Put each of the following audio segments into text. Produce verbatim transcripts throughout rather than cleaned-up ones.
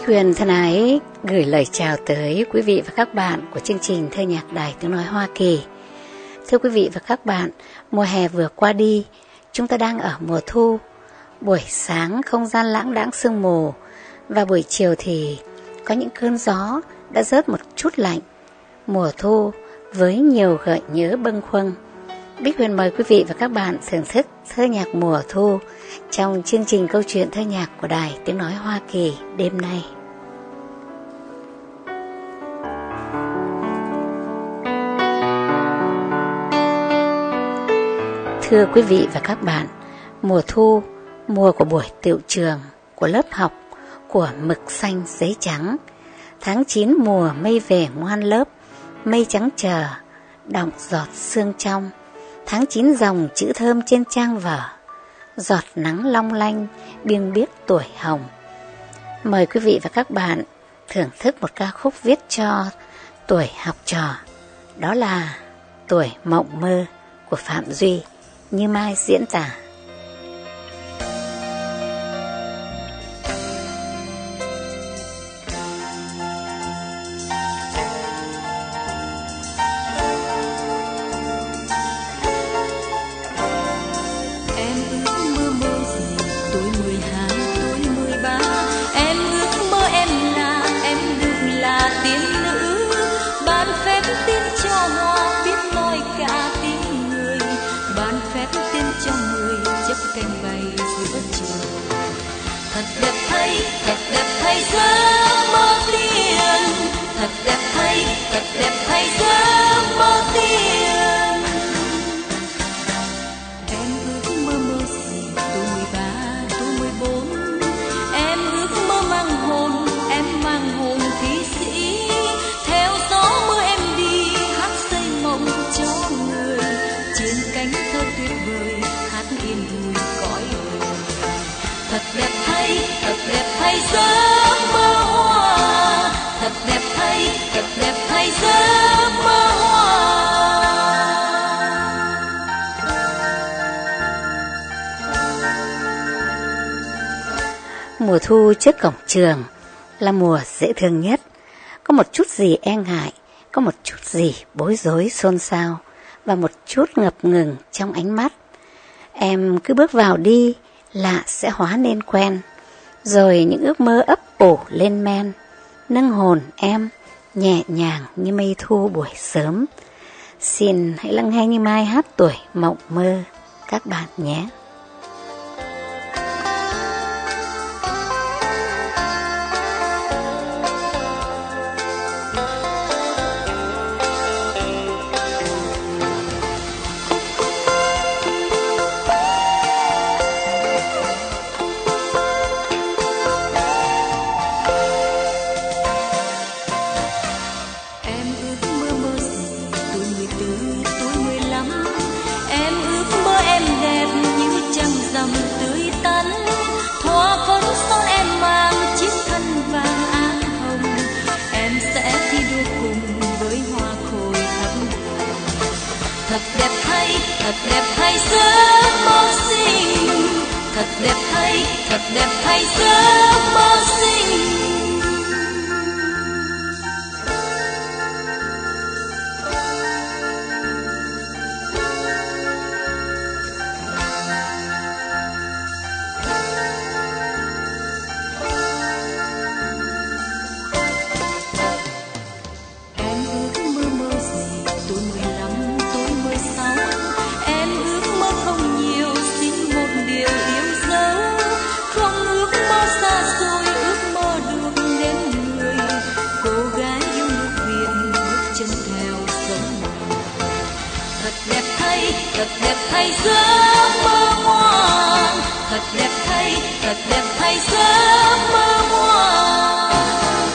Bích Huyền thân ái gửi lời chào tới quý vị và các bạn của chương trình Thơ nhạc Đài Tiếng Nói Hoa Kỳ. Thưa quý vị và các bạn, mùa hè vừa qua đi, chúng ta đang ở mùa thu. Buổi sáng không gian lãng đãng sương mù, và buổi chiều thì có những cơn gió đã rớt một chút lạnh. Mùa thu với nhiều gợi nhớ bâng khuâng. Bích Huyền mời quý vị và các bạn thưởng thức thơ nhạc mùa thu trong chương trình câu chuyện thơ nhạc của Đài Tiếng Nói Hoa Kỳ đêm nay. Thưa quý vị và các bạn, mùa thu, mùa của buổi tựu trường, của lớp học, của mực xanh giấy trắng. Tháng chín mùa mây về ngoan lớp, mây trắng chờ, đọng giọt sương trong. Tháng chín dòng chữ thơm trên trang vở, giọt nắng long lanh, biêng biếc tuổi hồng. Mời quý vị và các bạn thưởng thức một ca khúc viết cho tuổi học trò. Đó là Tuổi Mộng Mơ của Phạm Duy, như Mai diễn tả. Cánh bay giữa trời, thật đẹp thay, thật đẹp thay giấc mơ tiên, thật đẹp thay, thật đẹp thay giấc mơ tiên. Em ước mơ mơ gì tuổi mười ba, tuổi mười bốn, em ước mơ mang hồn, em mang hồn thi sĩ, theo gió mưa em đi hát xây mộng cho người, trên cánh thơ tuyệt vời hát yên vui. Thật đẹp thay, thật đẹp thay giấc mơ hoa, thật đẹp thay, thật đẹp thay giấc mơ hoa. Mùa thu trước cổng trường là mùa dễ thương nhất. Có một chút gì e ngại, có một chút gì bối rối xôn xao, và một chút ngập ngừng trong ánh mắt. Em cứ bước vào đi, lạ sẽ hóa nên quen, rồi những ước mơ ấp ủ lên men, nâng hồn em nhẹ nhàng như mây thu buổi sớm. Xin hãy lắng nghe như Mai hát Tuổi Mộng Mơ các bạn nhé. Thật đẹp thay, thật đẹp thay giấc mơ xinh, thật đẹp thay, thật đẹp thay giấc mơ xinh. Thật đẹp thay giấc mơ ngoan, thật đẹp thay, thật đẹp thay giấc mơ ngoan.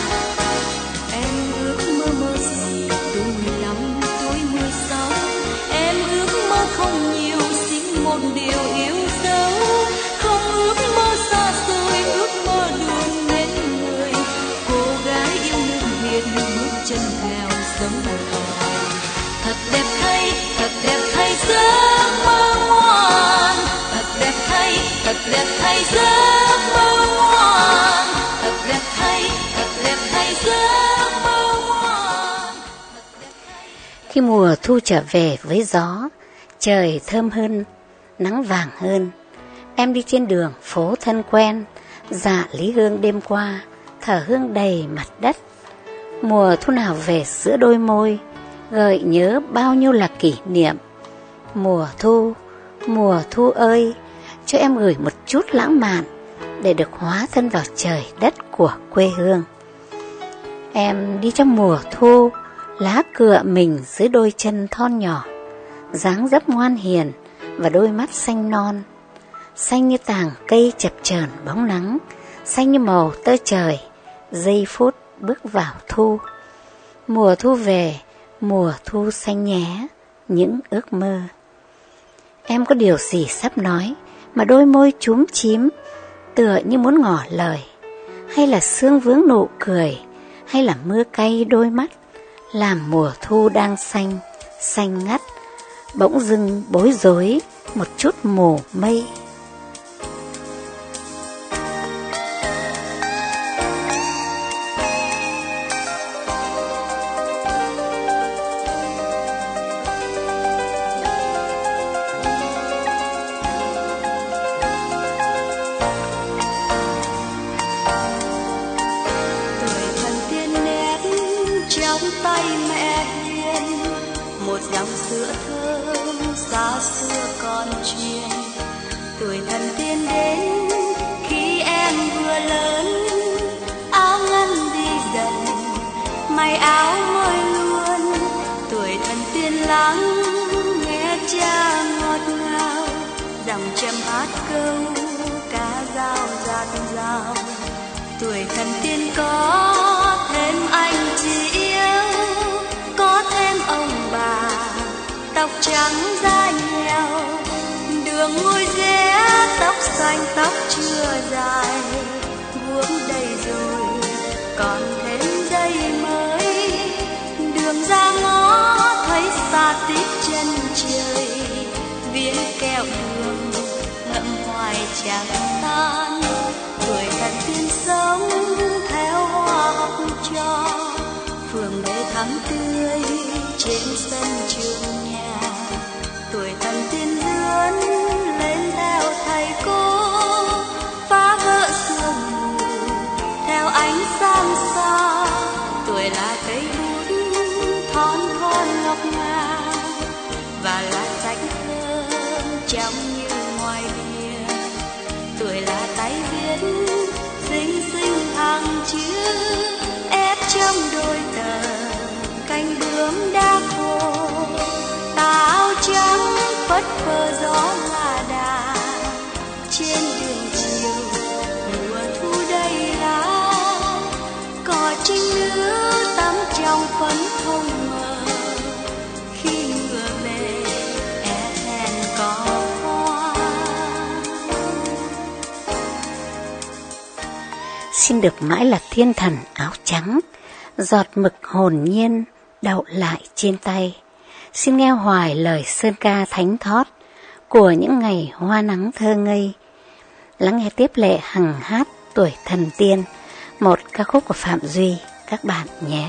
Em ước mơ mơ gì tuổi mười lăm, tuổi mười sáu, em ước mơ không nhiều, xin một điều yêu dấu, không ước mơ xa xôi, ước mơ đường đến người, cô gái yêu nước Việt bước chân theo dấu hỏi. Thật đẹp thay, thật đẹp thay giấc mơ ngoan, thật đẹp thay, thật đẹp thay giấc mơ ngoan, thật đẹp thay. Khi mùa thu trở về với gió, trời thơm hơn, nắng vàng hơn, em đi trên đường phố thân quen, dạ lý hương đêm qua, thở hương đầy mặt đất. Mùa thu nào về giữa đôi môi, gợi nhớ bao nhiêu là kỷ niệm. Mùa thu, mùa thu ơi, cho em gửi một chút lãng mạn để được hóa thân vào trời đất của quê hương. Em đi trong mùa thu, lá cựa mình dưới đôi chân thon nhỏ, dáng dấp ngoan hiền và đôi mắt xanh non, xanh như tàng cây chập chờn bóng nắng, xanh như màu tơ trời, giây phút bước vào thu. Mùa thu về, mùa thu xanh nhé, những ước mơ. Em có điều gì sắp nói mà đôi môi chúm chím, tựa như muốn ngỏ lời, hay là sương vướng nụ cười, hay là mưa cay đôi mắt, làm mùa thu đang xanh, xanh ngắt, bỗng dưng bối rối một chút mù mây. Tay mẹ hiền một dòng sữa thơm xa xưa còn truyền, tuổi thần tiên đến khi em vừa lớn, áo ngân đi dần may áo mới luôn. Tuổi thần tiên lắng nghe cha ngọt ngào, dòng châm hát câu ca dao dạt dào. Tuổi thần tiên có thêm anh chị yêu, có thêm ông bà tóc trắng da nheo, đường ngồi rẽ tóc xanh tóc chưa dài, vuông đầy rồi còn thêm dây mới, đường ra ngõ thấy xa tít chân trời, viễn kẹo đường ngậm hoài chẳng tan. Tuổi thần tiên sống theo hoa học trò, phường bế thắm tươi trên sân trường nhà. Tuổi thần tiên lướn lên theo thầy cô, phá vỡ sương mù theo ánh sáng xa. Tuổi là cây bút thon thon ngọc ngà, và là sách thơm trong như ngoài bìa. Tuổi là tay viết xinh xinh hàng chữ, ép trong đôi tờ cánh bướm đã khô. Tà áo trắng phất phơ gió là đà, trên đường chiều mùa thu đầy lá. Cỏ trinh nữ tắm trong phấn không mờ, khi mưa về e thẹn có hoa. Xin được mãi là thiên thần áo trắng, giọt mực hồn nhiên đậu lại trên tay. Xin nghe hoài lời sơn ca thánh thót của những ngày hoa nắng thơ ngây. Lắng nghe tiếp Lệ Hằng hát Tuổi thần tiên, một ca khúc của Phạm Duy các bạn nhé.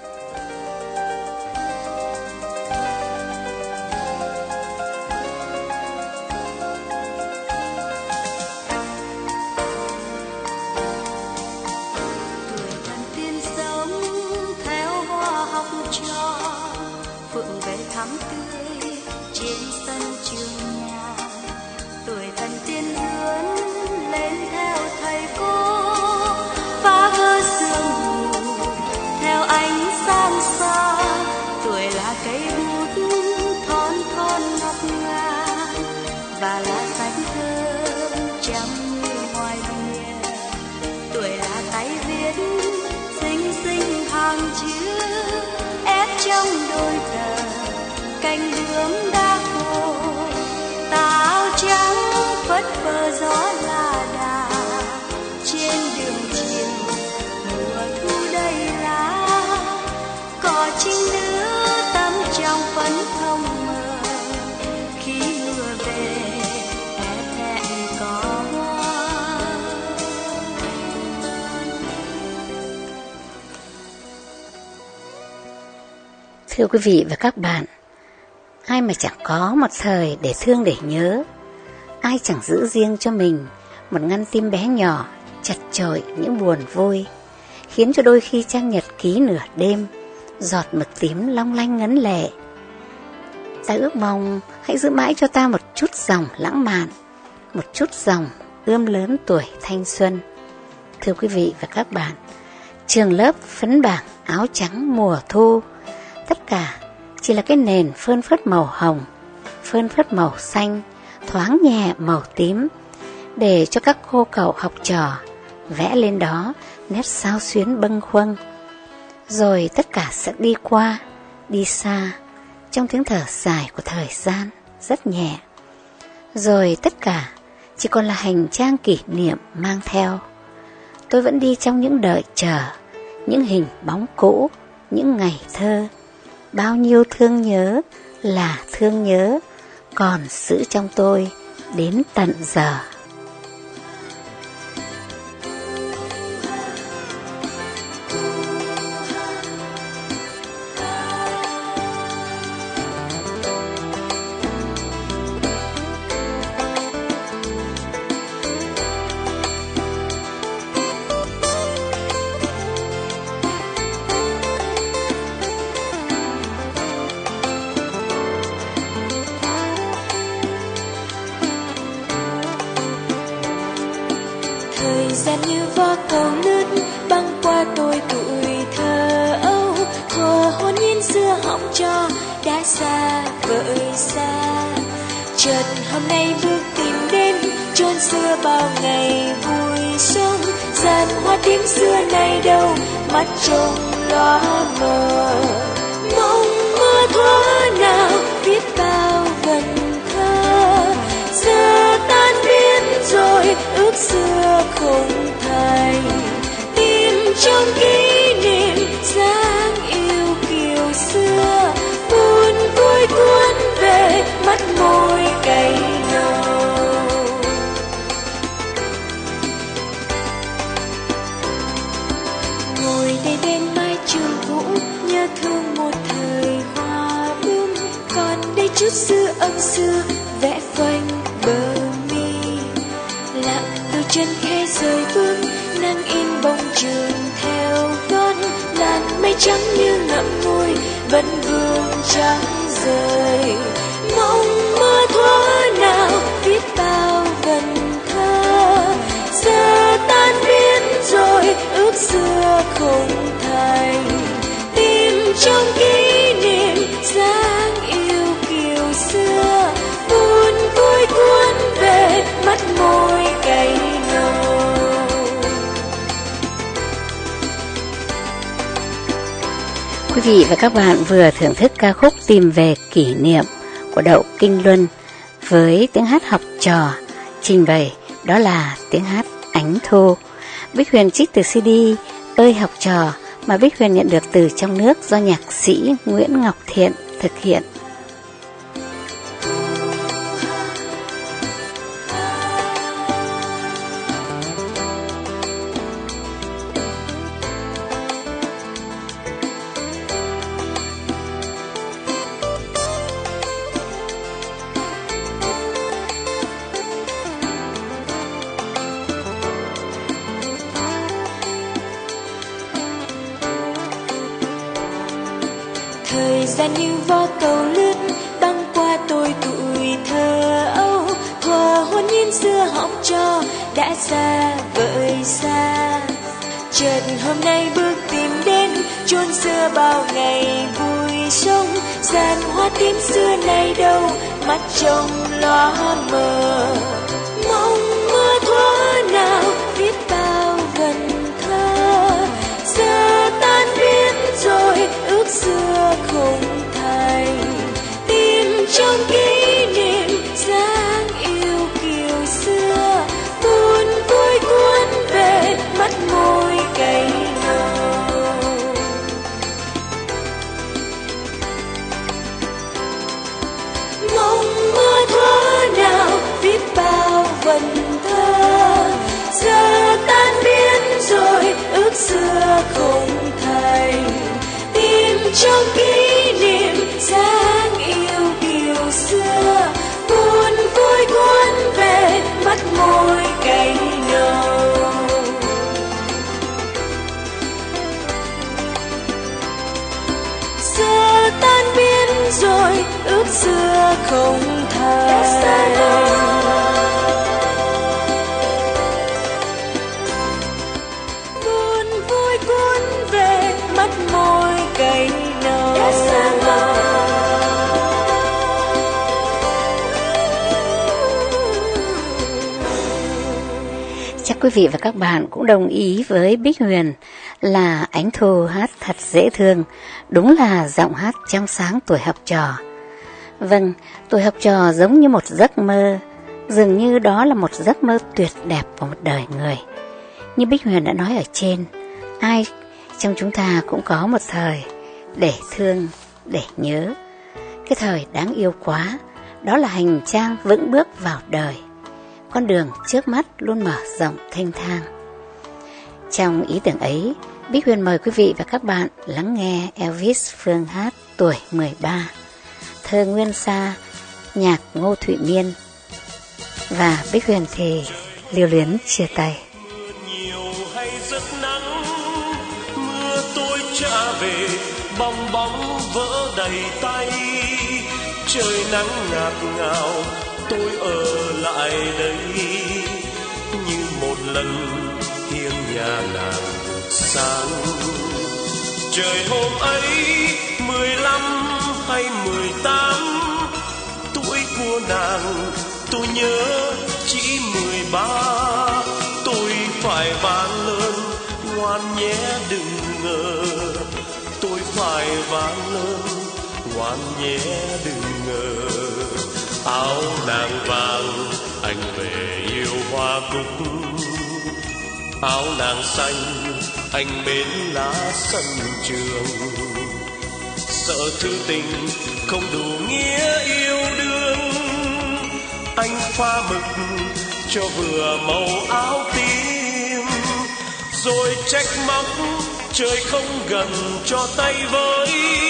Trong đôi tờ cánh bướm đã khô, tà áo trắng phất phơ gió là đà, trên đường chiều mùa thu đầy lá. Cỏ trinh nữ tắm trong phấn không mờ, khi mưa về e thẹn có hoa. Thưa quý vị và các bạn, ai mà chẳng có một thời để thương để nhớ, ai chẳng giữ riêng cho mình một ngăn tim bé nhỏ chật chội những buồn vui, khiến cho đôi khi trang nhật ký nửa đêm giọt mực tím long lanh ngấn lệ. Ta ước mong hãy giữ mãi cho ta một chút dòng lãng mạn, một chút dòng ươm lớn tuổi thanh xuân. Thưa quý vị và các bạn, trường lớp phấn bảng áo trắng mùa thu, tất cả chỉ là cái nền phơn phớt màu hồng, phơn phớt màu xanh, thoáng nhẹ màu tím, để cho các cô cậu học trò vẽ lên đó nét xao xuyến bâng khuâng. Rồi tất cả sẽ đi qua, đi xa, trong tiếng thở dài của thời gian rất nhẹ. Rồi tất cả chỉ còn là hành trang kỷ niệm mang theo. Tôi vẫn đi trong những đợi chờ, những hình bóng cũ, những ngày thơ. Bao nhiêu thương nhớ là thương nhớ còn giữ trong tôi đến tận giờ. Thời gian như vó cầu lướt băng qua tôi tuổi thơ ấu, thuở hồn nhiên xưa hỏng cho đã xa vời xa. Chợt hôm nay bước tìm đến chốn xưa bao ngày vui sống, gian hoa tím xưa nay đâu mắt trông lóa mờ. Mong mưa thuở nào biết bao vần thơ, giờ tan biến rồi ước xưa không thành. Tìm trong kỷ niệm dáng yêu kiều xưa, buồn vui cuốn về mắt môi cay nồng. Ngồi đây bên mái trường cũ nhớ thương một thời hoa bướm, còn đây chút xưa âm xưa vẽ phanh bờ mi. Lặng đôi chân khẽ rời bước, nắng in bóng trường theo gót, làn mây trắng như ngậm ngùi vẫn vương trắng rời. Mong mưa thuở nào biết bao vần thơ, giờ tan biến rồi ước xưa không thành. Tìm trong kỷ niệm dáng yêu kiều xưa, buồn vui cuốn về mắt môi cay nồng. Quý vị và các bạn vừa thưởng thức ca khúc Tìm về kỷ niệm của Đậu Kinh Luân với tiếng hát học trò, trình bày đó là tiếng hát Ánh Thu. Bích Huyền trích từ xê đê Ơi Học Trò mà Bích Huyền nhận được từ trong nước do nhạc sĩ Nguyễn Ngọc Thiện thực hiện. Thời gian như vó cầu lướt băng qua tôi tuổi thơ ấu, thuở hồn nhiên xưa hỏng cho đã xa vời xa. Chợt hôm nay bước tìm đến chốn xưa bao ngày vui sống, gian hoa tím xưa nay đâu mắt trông lóa mờ. Mong mưa thuở nào biết bao vần thơ, giờ tan biến rồi ước xưa không thành. Tìm trong kỷ niệm dáng yêu kiều xưa, buồn vui cuốn về mắt môi cay nồng. Mong mưa thuở nào biết bao vần thơ, giờ tan biến rồi ước xưa không thành. Tìm trong kỷ niệm rồi ước xưa không thành. Buồn vui cuốn về mắt môi cay nồng. Chắc quý vị và các bạn cũng đồng ý với Bích Huyền là Ánh Thu hát thật dễ thương, đúng là giọng hát trong sáng tuổi học trò. Vâng, tuổi học trò giống như một giấc mơ, dường như đó là một giấc mơ tuyệt đẹp của một đời người. Như Bích Huyền đã nói ở trên, ai trong chúng ta cũng có một thời để thương, để nhớ. Cái thời đáng yêu quá, đó là hành trang vững bước vào đời. Con đường trước mắt luôn mở rộng thênh thang. Trong ý tưởng ấy, Bích Huyền mời quý vị và các bạn lắng nghe Elvis Phương hát Tuổi mười ba, thơ Nguyên Sa, nhạc Ngô Thụy Miên. Và Bích Huyền thì lưu luyến chia tay. Mưa nhiều hay rất nắng, mưa tôi trả về, bong bóng vỡ đầy tay. Trời nắng ngạt ngào, tôi ở lại đây như một lần hiên nhà nàng vụt sáng. Trời hôm ấy mười lăm hay mười tám, tuổi của nàng tôi nhớ chỉ mười ba. Tôi phải vang lên ngoan nhé đừng ngờ, tôi phải vang lên ngoan nhé đừng ngờ. Áo nàng vàng anh về yêu hoa cúc, áo nàng xanh anh mến lá sân trường. Sợ thư tình không đủ nghĩa yêu đương, anh pha mực cho vừa màu áo tím. Rồi trách móc trời không gần cho tay với,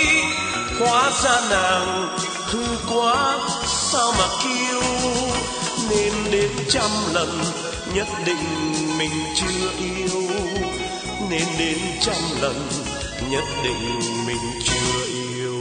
hóa ra nàng hư quá sao mà kêu. Nên đến trăm lần nhất định mình chưa yêu, nên đến trăm lần nhất định mình chưa yêu.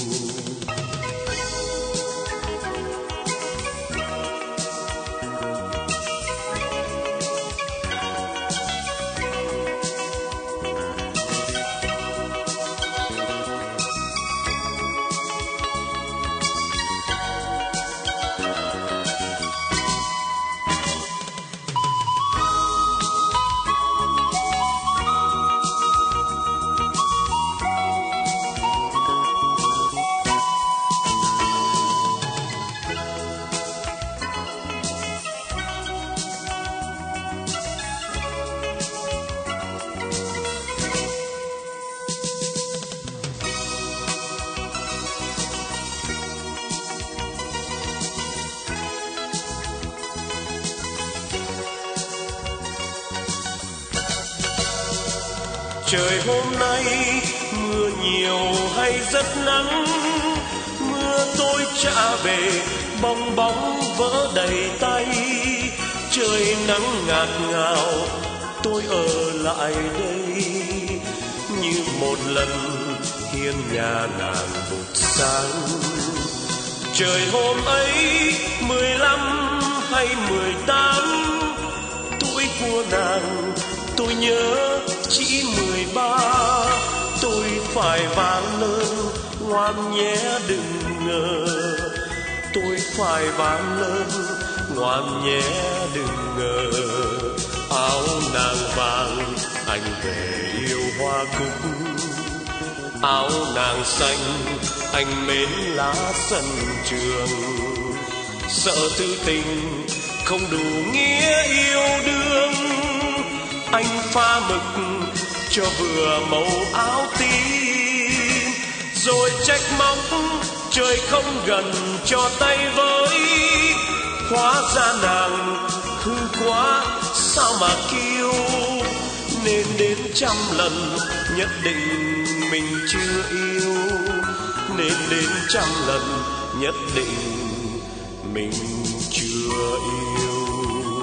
Trời hôm nay mưa nhiều hay rất nắng, mưa tôi trả về, bong bóng vỡ đầy tay. Trời nắng ngạt ngào, tôi ở lại đây như một lần hiên nhà nàng vụt sáng. Trời hôm ấy mười lăm hay mười tám, tuổi của nàng tôi nhớ chỉ mười ba. Tôi phải vang lên ngoan nhé đừng ngờ, tôi phải vang lên ngoan nhé đừng ngờ. Áo nàng vàng anh về yêu hoa cúc, áo nàng xanh anh mến lá sân trường. Sợ tư tình không đủ nghĩa yêu đương, anh pha mực cho vừa màu áo tím. Rồi trách móc trời không gần cho tay với, hóa ra nàng hư quá sao mà kêu. Nên đến trăm lần nhất định mình chưa yêu, nên đến trăm lần nhất định mình chưa yêu.